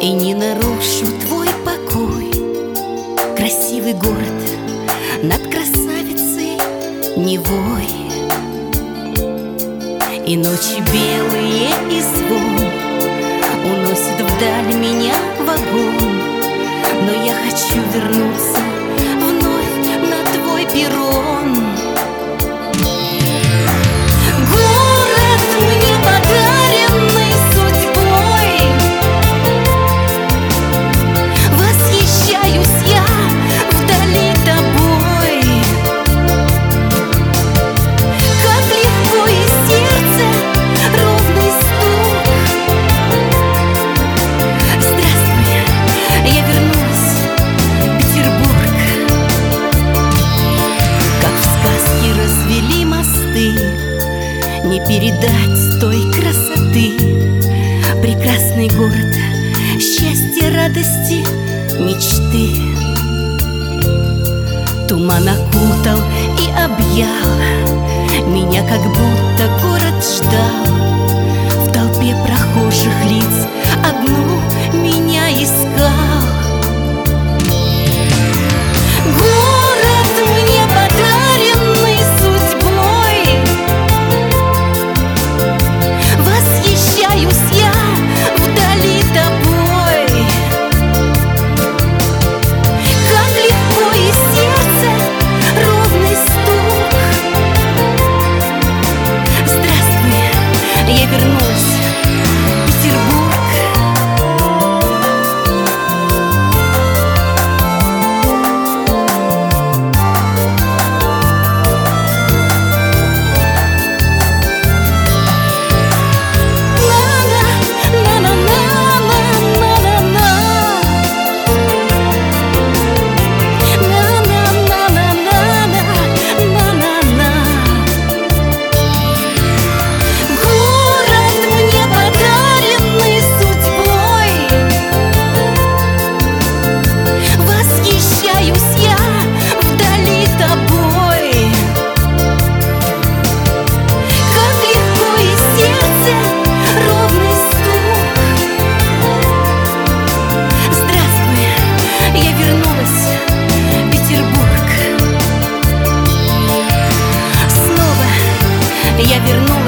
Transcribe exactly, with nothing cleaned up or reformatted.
И не нарушу твой покой. Красивый город над красавицей Невой. И ночи белые, и звон уносит вдаль меня вагон. Но я хочу вернуться вновь на твой перрон. Город мне подаренный судьбой, восхищаюсь я вдали тобой. Как легко и сердце ровный стук. Здравствуй, я вернулась, Петербург. Как в сказке развели мосты, не передать той красоты. Прекрасный город, счастья, радости, мечты. Туман окутал и объял меня, как будто город ждал. В толпе прохожих лиц одну меня искал. Город мне подаренный судьбой, восхищаюсь я вдали тобой. Как легко и сердце ровный стук. Здравствуй, я вернулась, Петербург. Я вернулась.